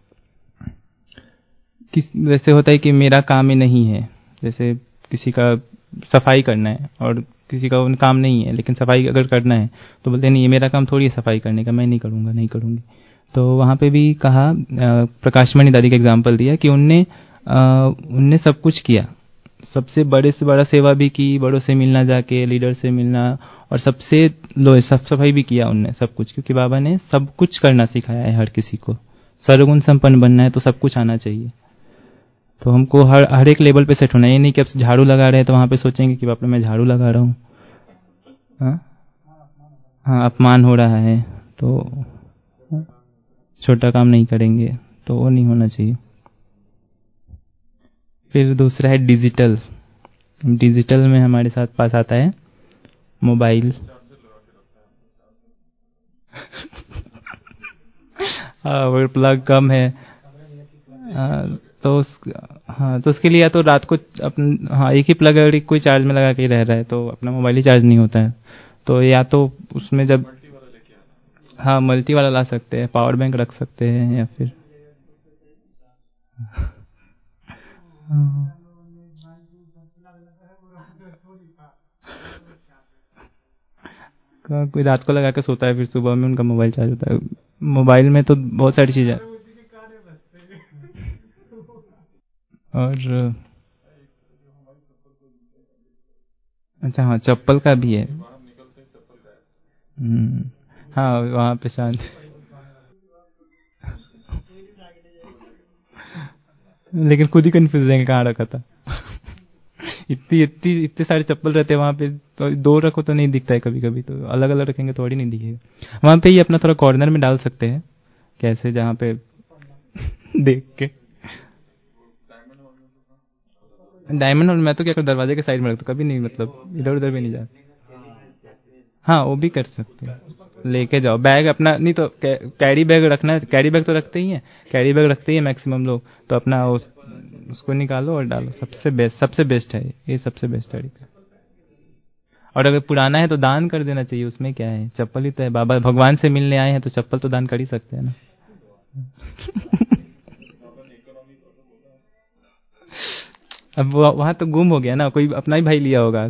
किस वैसे होता है कि मेरा काम ही नहीं है, जैसे किसी का सफाई करना है और किसी का उन काम नहीं है, लेकिन सफाई अगर करना है तो बोलते हैं नहीं, ये मेरा काम थोड़ी है सफाई करने का, मैं नहीं करूंगा, नहीं करूंगी। तो वहां पे भी कहा, अ, प्रकाशमणि दादी का एग्जाम्पल दिया कि उनने अ, उनने सब कुछ किया, सबसे बड़े से बड़ा सेवा भी की, बड़ों से मिलना, जाके लीडर से मिलना, और सबसे लो साफ सफाई भी किया उनने, सब कुछ, क्योंकि बाबा ने सब कुछ करना सिखाया है हर किसी को। सर्वगुण संपन्न बनना है तो सब कुछ आना चाहिए। तो हमको हर हर एक लेवल पे सेट होना है, ये नहीं कि अब झाड़ू लगा रहे हैं तो वहां पे सोचेंगे कि बाप रे मैं झाड़ू लगा रहा हूँ। हाँ, हाँ, अपमान हो रहा है तो छोटा काम नहीं करेंगे, तो वो नहीं होना चाहिए। फिर दूसरा है डिजिटल। डिजिटल में हमारे साथ पास आता है मोबाइल। हाँ, अगर प्लग कम है, हाँ, तो उस, हाँ, तो उसके लिए या तो रात को अपन, हाँ, एक ही प्लग अगर कोई चार्ज में लगा के रह रहा है तो अपना मोबाइल ही चार्ज नहीं होता है, तो या तो उसमें जब, हाँ, मल्टी वाला ला सकते हैं, पावर बैंक रख सकते हैं, या फिर हाँ, का- कोई रात को लगा के सोता है, फिर सुबह में उनका मोबाइल चार्ज होता है। मोबाइल में तो बहुत सारी चीजें, और अच्छा, हाँ, चप्पल का भी है। हम्म, हाँ, वहाँ पे शांत। लेकिन खुद ही कंफ्यूज हो जाएंगे कहाँ रखा था। इतनी इतनी इतने सारे चप्पल रहते हैं वहां पे, तो दो रखो तो नहीं दिखता है, कभी कभी तो अलग अलग रखेंगे थोड़ी नहीं दिखेगा। वहां पे ही अपना थोड़ा कॉर्नर में डाल सकते हैं कैसे, जहाँ पे देख के। डायमंड हॉल मैं तो क्या कर दरवाजे के साइड में रखता, कभी नहीं मतलब इधर उधर भी नहीं जाता। हाँ वो भी कर सकते हैं, लेके जाओ बैग अपना, नहीं तो कैरी बैग रखना है, कैरी बैग तो रखते ही है, कैरी बैग रखते ही है मैक्सिमम लोग, तो अपना उस, उसको निकालो और डालो। सबसे बेस्ट सबसे बेस्ट है ये, सबसे बेस्ट तरीका। और अगर पुराना है तो दान कर देना चाहिए, उसमें क्या है, चप्पल ही तो है, बाबा भगवान से मिलने आए हैं तो चप्पल तो दान कर ही सकते हैं ना। अब वहां तो गुम हो गया ना, कोई अपना ही भाई लिया होगा।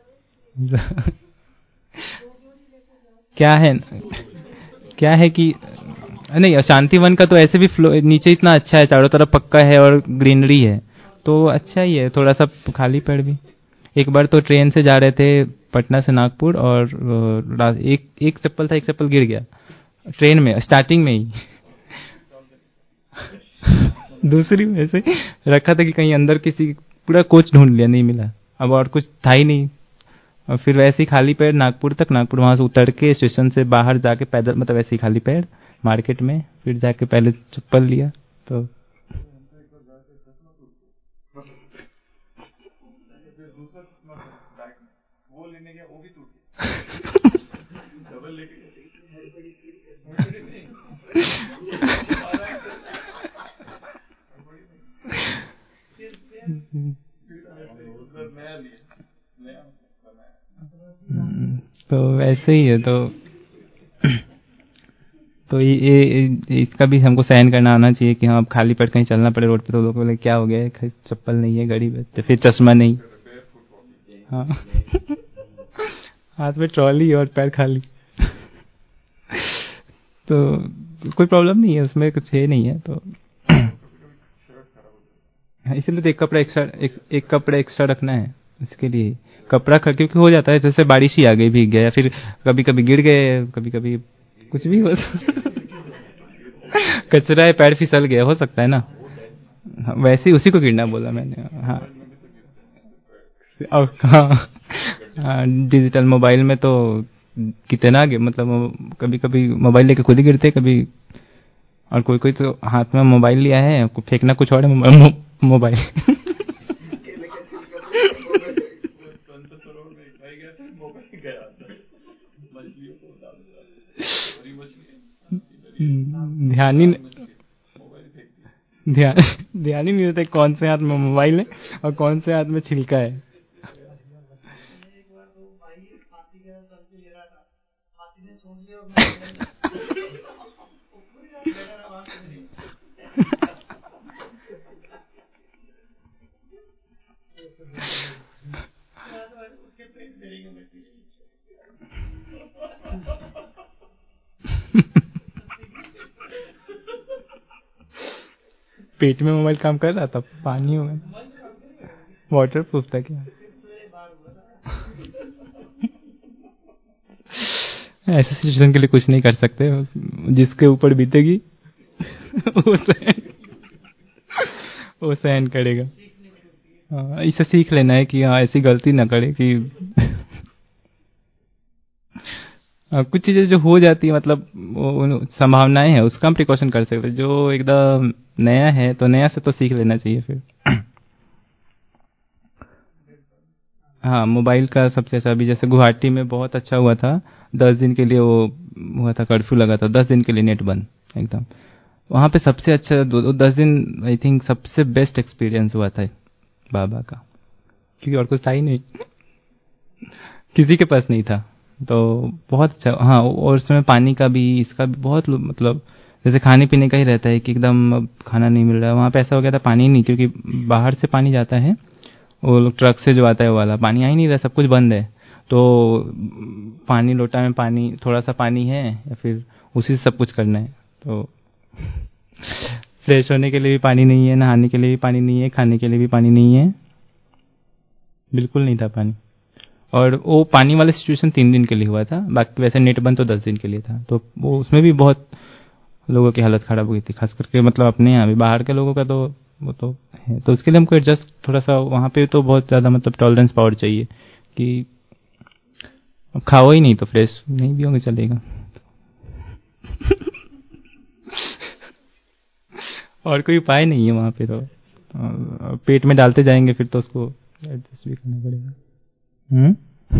क्या है क्या है कि नहीं, शांति वन का तो ऐसे भी फ्लो नीचे इतना अच्छा है, चारों तरफ पक्का है और ग्रीनरी है, तो अच्छा ही है। थोड़ा सा खाली पेड़ भी। एक बार तो ट्रेन से जा रहे थे पटना से नागपुर, और एक एक चप्पल था, एक चप्पल गिर गया ट्रेन में स्टार्टिंग में ही। दूसरी में से रखा था कि कहीं अंदर, किसी पूरा कोच ढूंढ लिया, नहीं मिला, अब और कुछ था ही नहीं। और फिर वैसे ही खाली पैर नागपुर तक, नागपुर वहां से उतर के स्टेशन से बाहर जाके पैदल, मतलब वैसे ही खाली पैर मार्केट में, फिर जाके पहले चप्पल लिया तो। तो वैसे ही है, तो तो ये, ये इसका भी हमको सहन करना आना चाहिए कि हाँ अब खाली पेट कहीं चलना पड़े रोड पे, तो लोगों को बोले क्या हो गया है, चप्पल नहीं है, गरीब है, फिर चश्मा नहीं। हाँ हाथ में ट्रॉली और पैर खाली। तो कोई प्रॉब्लम नहीं है उसमें, कुछ है नहीं है तो। इसलिए तो एक कपड़ा एक्स्ट्रा, एक, एक कपड़ा एक्स्ट्रा रखना है इसके लिए। कपड़ा, क्योंकि हो जाता है जैसे बारिश ही आ गई, भीग गया, फिर कभी कभी गिर गए, कभी कभी कुछ भी हो कचरा है, पैर फिसल गया, हो सकता है ना। वैसे ही उसी को गिरना बोला मैंने। हाँ और हाँ, हाँ डिजिटल मोबाइल में तो कितना, मतलब कभी कभी मोबाइल लेके खुद ही गिरते कभी, और कोई कोई तो हाथ में मोबाइल लिया है, फेंकना कुछ और है मोबाइल। ध्यान ही ध्यान ध्यान ही नहीं रहता कौन से हाथ में मोबाइल है और कौन से हाथ में छिलका है। पेट में मोबाइल काम कर रहा था, पानी हो गया, वाटर प्रूफ था क्या? ऐसे सिचुएशन के लिए कुछ नहीं कर सकते, जिसके ऊपर बीतेगी वो सहन वो सहन करेगा। हाँ इसे सीख लेना है कि हाँ ऐसी गलती ना करे कि कुछ चीजें जो हो जाती है, मतलब वो संभावनाएं हैं, उसका हम प्रिकॉशन कर सकते हैं। जो एकदम नया है तो नया से तो सीख लेना चाहिए फिर। हाँ मोबाइल का सबसे अच्छा, अभी जैसे गुवाहाटी में बहुत अच्छा हुआ था, दस दिन के लिए वो हुआ था, कर्फ्यू लगा था, दस दिन के लिए नेट बंद एकदम। वहाँ पे सबसे अच्छा दो दस दिन आई थिंक सबसे बेस्ट एक्सपीरियंस हुआ था बाबा का, क्योंकि और कुछ था ही नहीं, किसी के पास नहीं था, तो बहुत अच्छा। हाँ और उसमें पानी का भी, इसका भी बहुत, मतलब जैसे खाने पीने का ही रहता है कि एकदम अब खाना नहीं मिल रहा है, वहाँ पे ऐसा हो गया था पानी नहीं, क्योंकि बाहर से पानी जाता है, वो लोग ट्रक से जो आता है वो वाला पानी आ ही नहीं रहा, सब कुछ बंद है। तो पानी, लोटा में पानी, थोड़ा सा पानी है या फिर उसी से सब कुछ करना है। तो फ्रेश होने के लिए भी पानी नहीं है, नहाने के लिए भी पानी नहीं है, खाने के लिए भी पानी नहीं है, बिल्कुल नहीं था पानी। और वो पानी वाला सिचुएशन तीन दिन के लिए हुआ था, बाकी वैसे नेट बंद तो दस दिन के लिए था। तो वो उसमें भी बहुत लोगों की हालत खराब हुई थी, खास करके मतलब अपने यहाँ भी, बाहर के लोगों का तो वो तो है, तो उसके लिए हमको एडजस्ट थोड़ा सा वहाँ पे तो बहुत ज़्यादा मतलब टॉलरेंस पावर चाहिए कि अब खाओ ही नहीं तो फ्रेश नहीं भी होंगे चलेगा। और कोई उपाय नहीं है वहाँ पे, तो अ, पेट में डालते जाएंगे फिर तो उसको एडजस्ट भी करना पड़ेगा। हम्म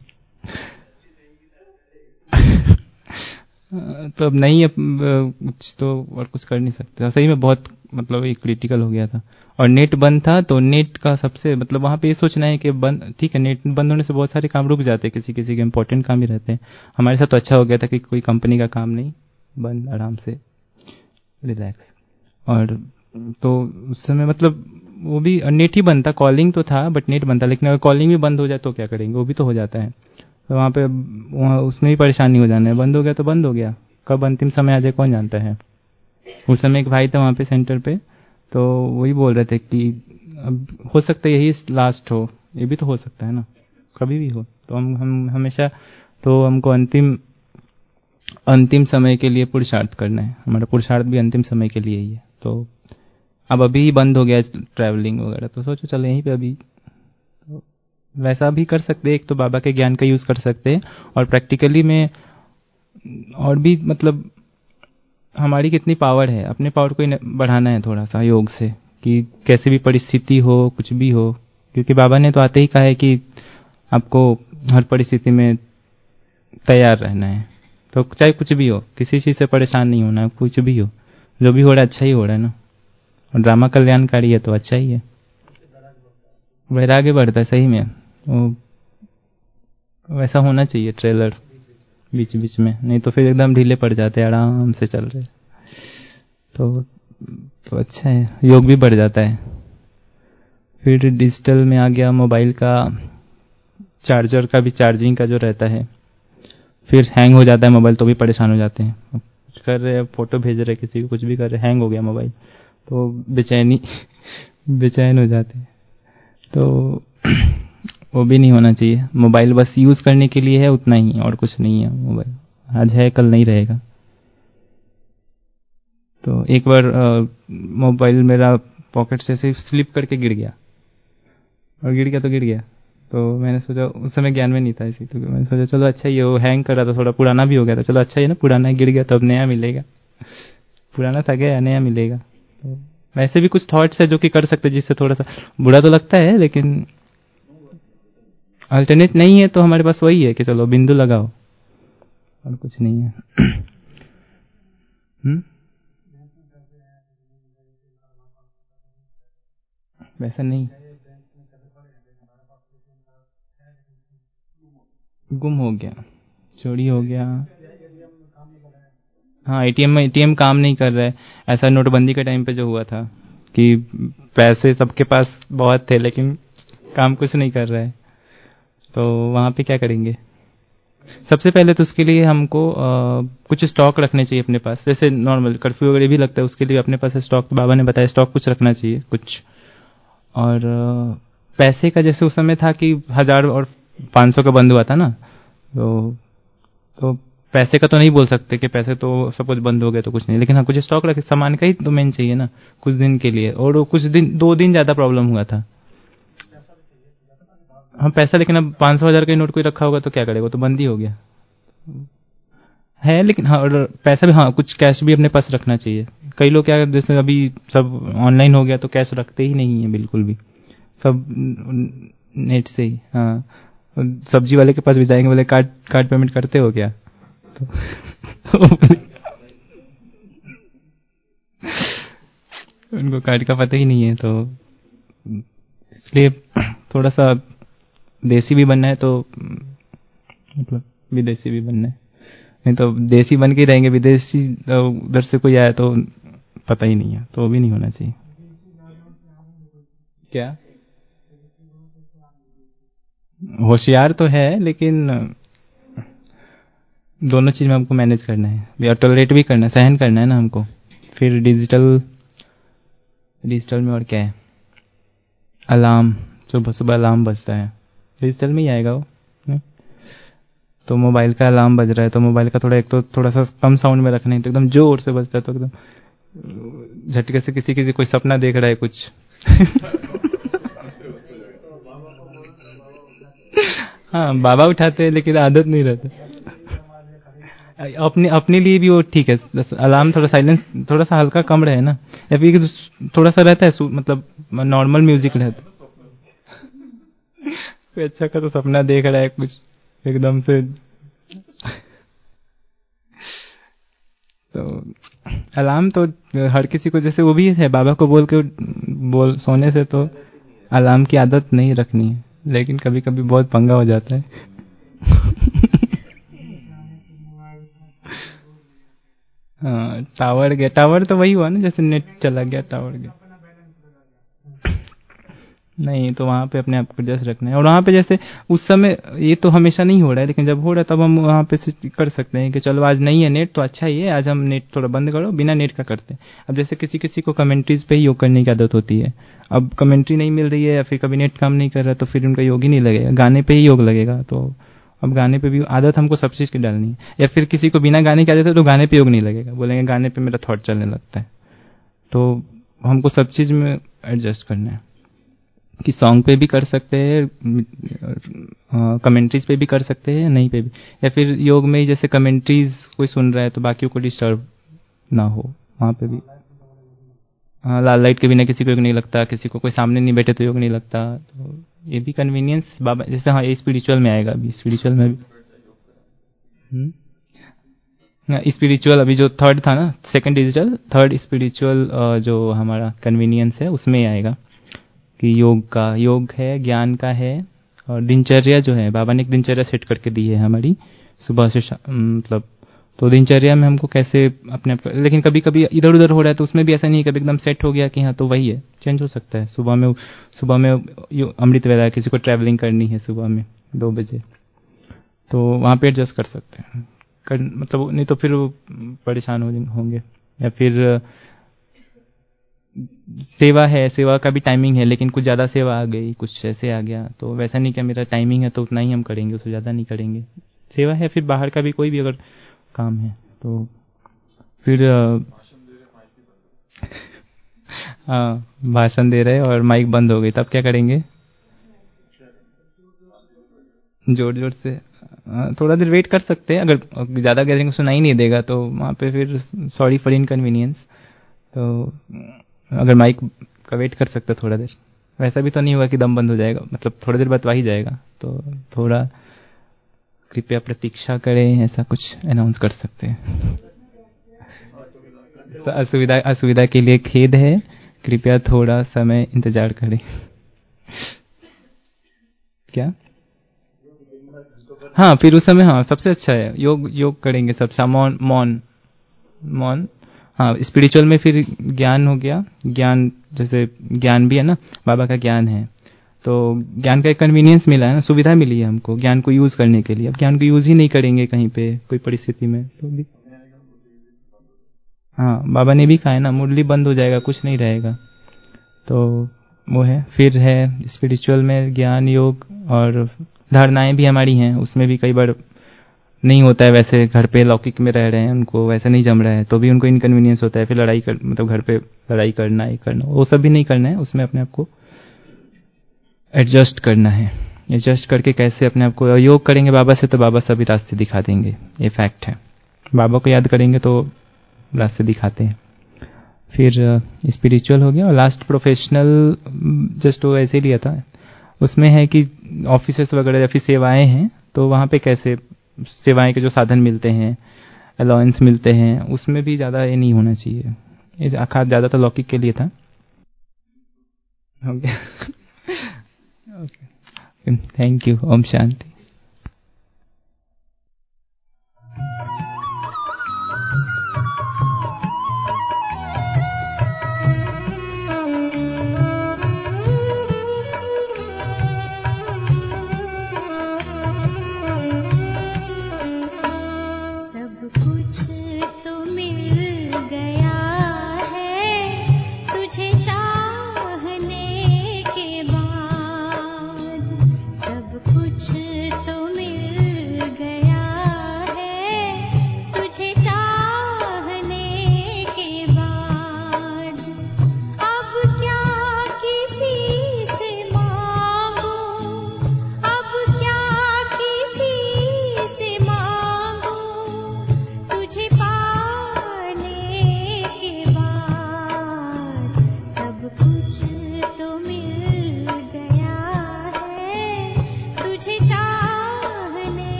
तो अब नहीं, अब कुछ तो और कुछ कर नहीं सकते सही में, बहुत मतलब एक क्रिटिकल हो गया था। और नेट बंद था तो नेट का सबसे मतलब वहाँ पे ये सोचना है कि बंद ठीक है, नेट बंद होने से बहुत सारे काम रुक जाते हैं, किसी किसी के इंपॉर्टेंट काम ही रहते हैं। हमारे साथ तो अच्छा हो गया था कि कोई कंपनी का काम नहीं, बंद, आराम से रिलैक्स। और तो उस समय मतलब वो भी नेट ही बंद था, कॉलिंग तो था बट नेट बंद था। लेकिन अगर कॉलिंग भी बंद हो जाए तो क्या करेंगे, वो भी तो हो जाता है। तो वहाँ पे वहाँ उसमें भी परेशानी हो जाना है, बंद हो गया तो बंद हो गया, कब अंतिम समय आ जाए कौन जानता है। उस समय एक भाई था वहाँ पे सेंटर पे, तो वही बोल रहे थे कि अब हो सकता है यही लास्ट हो, ये भी तो हो सकता है ना, कभी भी हो। तो हम हम हमेशा तो हमको अंतिम अंतिम समय के लिए पुरुषार्थ करना है, हमारा पुरुषार्थ भी अंतिम समय के लिए ही है। तो अब अभी बंद हो गया ट्रैवलिंग वगैरह, तो सोचो चलो यहीं पे अभी तो वैसा भी कर सकते हैं, एक तो बाबा के ज्ञान का यूज कर सकते हैं और प्रैक्टिकली में और भी मतलब हमारी कितनी पावर है, अपने पावर को ही बढ़ाना है थोड़ा सा योग से, कि कैसे भी परिस्थिति हो कुछ भी हो, क्योंकि बाबा ने तो आते ही कहा है कि आपको हर परिस्थिति में तैयार रहना है। तो चाहे कुछ भी हो, किसी चीज से परेशान नहीं होना, कुछ भी हो, जो भी हो रहा है अच्छा ही हो रहा है ना, और ड्रामा कल्याणकारी है तो अच्छा ही है। वैराग्य बढ़ता है सही में, वो वैसा होना चाहिए ट्रेलर बीच बीच में, नहीं तो फिर एकदम ढीले पड़ जाते हैं, आराम से चल रहे। तो तो अच्छा है, योग भी बढ़ जाता है। फिर डिजिटल में आ गया मोबाइल का, चार्जर का भी चार्जिंग का जो रहता है, फिर हैंग हो जाता है मोबाइल तो भी परेशान हो जाते हैं। कुछ कर रहे हैं, फोटो भेज रहे किसी को, कुछ भी कर रहे, हैंग हो गया मोबाइल तो बेचैनी बेचैन हो जाते हैं। तो वो भी नहीं होना चाहिए। मोबाइल बस यूज करने के लिए है, उतना ही, और कुछ नहीं है। मोबाइल आज है कल नहीं रहेगा। तो एक बार मोबाइल मेरा पॉकेट से सिर्फ स्लिप करके गिर गया, और गिर गया तो गिर गया। तो मैंने सोचा, उस समय ज्ञान में नहीं था इसी, तो मैंने सोचा चलो अच्छा ही है, वो हैंग कर रहा था, थोड़ा पुराना भी हो गया था, चलो अच्छा ही है ना, पुराना गिर गया तो अब नया मिलेगा, पुराना था गया नया मिलेगा। तो वैसे भी कुछ थॉट्स है जो कि कर सकते, जिससे थोड़ा सा बुरा तो लगता है, लेकिन अल्टरनेट नहीं है तो हमारे पास वही है कि चलो बिंदु लगाओ, और कुछ नहीं है। हम्म वैसा नहीं, गुम हो गया, चोरी हो गया। हाँ, एटीएम में एटीएम काम नहीं कर रहा है। ऐसा नोटबंदी के टाइम पे जो हुआ था कि पैसे सबके पास बहुत थे लेकिन काम कुछ नहीं कर रहा है, तो वहां पे क्या करेंगे। सबसे पहले तो उसके लिए हमको आ, कुछ स्टॉक रखने चाहिए अपने पास, जैसे नॉर्मल कर्फ्यू वगैरह भी लगता है, उसके लिए अपने पास स्टॉक, बाबा ने बताया स्टॉक कुछ रखना चाहिए कुछ। और आ, पैसे का जैसे उस समय था कि हजार और पाँच सौ का बंद हुआ था ना, तो तो पैसे का तो नहीं बोल सकते कि पैसे तो सब कुछ बंद हो गया तो कुछ नहीं, लेकिन हाँ कुछ स्टॉक रखे, सामान का ही तो मेन चाहिए ना कुछ दिन के लिए। और वो कुछ दिन, दो दिन ज्यादा प्रॉब्लम हुआ था। हाँ पैसा, लेकिन अब पाँच सौ हजार का नोट कोई रखा होगा तो क्या करेगा, तो बंद ही हो गया है। लेकिन हाँ, और पैसा भी, हाँ कुछ कैश भी अपने पास रखना चाहिए। कई लोग क्या, जैसे अभी सब ऑनलाइन हो गया तो कैश रखते ही नहीं है बिल्कुल भी, सब नेट से ही। हाँ, सब्जी वाले के पास भी जाएंगे, बोले कार्ड कार्ड पेमेंट करते हो क्या, तो उनको कार्ड का पता ही नहीं है। तो इसलिए थोड़ा सा देसी भी बनना है तो मतलब विदेशी भी बनना है, नहीं तो देसी बन के ही रहेंगे, विदेशी उधर से कोई आया तो पता ही नहीं है, तो वो भी नहीं होना चाहिए। क्या, होशियार तो है लेकिन दोनों चीज में हमको मैनेज करना है, और टॉलरेट भी करना है, सहन करना है ना हमको। फिर डिजिटल डिजिटल में और क्या है, अलार्म, सुबह सुबह अलार्म बजता है, डिजिटल में ही आएगा वो। नहीं? तो मोबाइल का अलार्म बज रहा है तो मोबाइल का थोड़ा, एक तो थोड़ा सा कम साउंड में रखना है, तो एकदम जोर से बजता है तो एकदम झटके से किसी किसी कोई सपना देख रहा है कुछ हाँ बाबा उठाते हैं लेकिन आदत नहीं रहता। अपने अपने लिए भी वो ठीक है, अलार्म थोड़ा साइलेंस थोड़ा सा हल्का कम रहे ना, या फिर थोड़ा सा रहता है मतलब नॉर्मल म्यूजिक रहता है। कोई अच्छा का तो सपना देख रहा है कुछ एकदम से, तो अलार्म तो हर किसी को, जैसे वो भी है बाबा को बोल के बोल सोने से तो अलार्म की आदत नहीं रखनी है, लेकिन कभी कभी बहुत पंगा हो जाता है। हाँ टावर गया, टावर तो वही हुआ ना जैसे नेट चला गया टावर गया। नहीं तो वहाँ पे अपने आप को एडजस्ट रखना है, और वहाँ पे जैसे उस समय ये तो हमेशा नहीं हो रहा है, लेकिन जब हो रहा है तब हम वहाँ पे कर सकते हैं कि चलो आज नहीं है नेट तो अच्छा ही है, आज हम नेट थोड़ा बंद करो, बिना नेट का करते हैं। अब जैसे किसी किसी को कमेंट्रीज पे ही योग करने की आदत होती है, अब कमेंट्री नहीं मिल रही है या फिर कभी नेट काम नहीं कर रहा तो फिर उनका योग ही नहीं लगेगा, गाने पे ही योग लगेगा। तो अब गाने पे भी आदत हमको सब चीज़ की डालनी है, या फिर किसी को बिना गाने की आदत है तो गाने पे योग नहीं लगेगा, बोलेंगे गाने पे मेरा थॉट चलने लगता है। तो हमको सब चीज़ में एडजस्ट करना है कि सॉन्ग पे भी कर सकते हैं, कमेंट्रीज पे भी कर सकते हैं, नहीं पे भी, या फिर योग में ही जैसे कमेंट्रीज कोई सुन रहा है तो बाकियों को डिस्टर्ब ना हो वहाँ पे भी। हाँ लाल लाइट के बिना किसी को योग नहीं लगता, किसी को कोई सामने नहीं बैठे तो योग नहीं लगता, तो ये भी कन्वीनियंस बाबा जैसे। हाँ ये स्पिरिचुअल में आएगा, अभी स्पिरिचुअल में भी स्पिरिचुअल अभी जो थर्ड था ना, सेकंड डिजिटल, थर्ड स्पिरिचुअल जो हमारा कन्वीनियंस है उसमें आएगा कि योग का, योग है, ज्ञान का है, और दिनचर्या जो है बाबा ने एक दिनचर्या सेट करके दी है हमारी सुबह से मतलब, तो दिनचर्या में हमको कैसे अपने आप, लेकिन कभी कभी इधर उधर हो रहा है तो उसमें भी ऐसा नहीं है कभी एकदम सेट हो गया कि हाँ तो वही है, चेंज हो सकता है। सुबह में सुबह में अमृत वेला, किसी को ट्रैवलिंग करनी है सुबह में दो बजे तो वहाँ पे एडजस्ट कर सकते हैं कर, मतलब नहीं तो फिर वो परेशान हो होंगे। या फिर सेवा है, सेवा का भी टाइमिंग है, लेकिन कुछ ज़्यादा सेवा आ गई, कुछ ऐसे आ गया तो वैसा नहीं कि मेरा टाइमिंग है तो उतना ही हम करेंगे, उससे ज़्यादा नहीं करेंगे। सेवा है फिर बाहर का भी कोई भी अगर काम है तो फिर हाँ भाषण दे रहे और माइक बंद हो गई तब क्या करेंगे? जोर जोर से थोड़ा देर वेट कर सकते हैं, अगर ज़्यादा गैदरिंग सुनाई नहीं देगा तो वहाँ पे फिर सॉरी फॉर इनकन्वीनियंस, तो अगर माइक का वेट कर सकते थोड़ा देर, वैसा भी तो नहीं होगा कि दम बंद हो जाएगा, मतलब थोड़ी देर बतवा ही जाएगा, तो थोड़ा कृपया प्रतीक्षा करें, ऐसा कुछ अनाउंस कर सकते हैं। असुविधा असुविधा के लिए खेद है, कृपया थोड़ा समय इंतजार करें। क्या? हाँ फिर उस समय हाँ सबसे अच्छा है योग, योग करेंगे सब, मौन मौन मौन। हाँ स्पिरिचुअल में फिर ज्ञान हो गया, ज्ञान जैसे ज्ञान भी है ना, बाबा का ज्ञान है तो ज्ञान का एक कन्वीनियंस मिला है ना, सुविधा मिली है हमको ज्ञान को यूज करने के लिए। अब ज्ञान को यूज ही नहीं करेंगे कहीं पे कोई परिस्थिति में तो भी, हाँ बाबा ने भी कहा है ना, मुरली बंद हो जाएगा, कुछ नहीं रहेगा, तो वो है। फिर है स्पिरिचुअल में ज्ञान, योग, और धारणाएं भी हमारी हैं, उसमें भी कई बार नहीं होता है, वैसे घर पे लौकिक में रह रहे हैं, उनको वैसे नहीं जम रहा है तो भी उनको इनकन्वीनियंस होता है, फिर लड़ाई कर मतलब घर पे लड़ाई करना ही करना, वो सब भी नहीं करना है, उसमें अपने आप को एडजस्ट करना है। एडजस्ट करके कैसे अपने आप को, योग करेंगे बाबा से तो बाबा सभी रास्ते दिखा देंगे, ये फैक्ट है, बाबा को याद करेंगे तो रास्ते दिखाते हैं। फिर स्पिरिचुअल हो गया, और लास्ट प्रोफेशनल जस्ट वो ऐसे लिया था, उसमें है कि ऑफिसेस वगैरह या फिर सेवाएं हैं तो वहाँ पे कैसे सेवाएं के जो साधन मिलते हैं, अलाउंस मिलते हैं, उसमें भी ज़्यादा ये नहीं होना चाहिए, ये खास ज़्यादा तो लौकिक के लिए था। हो गया। ओके थैंक यू, ओम शांति।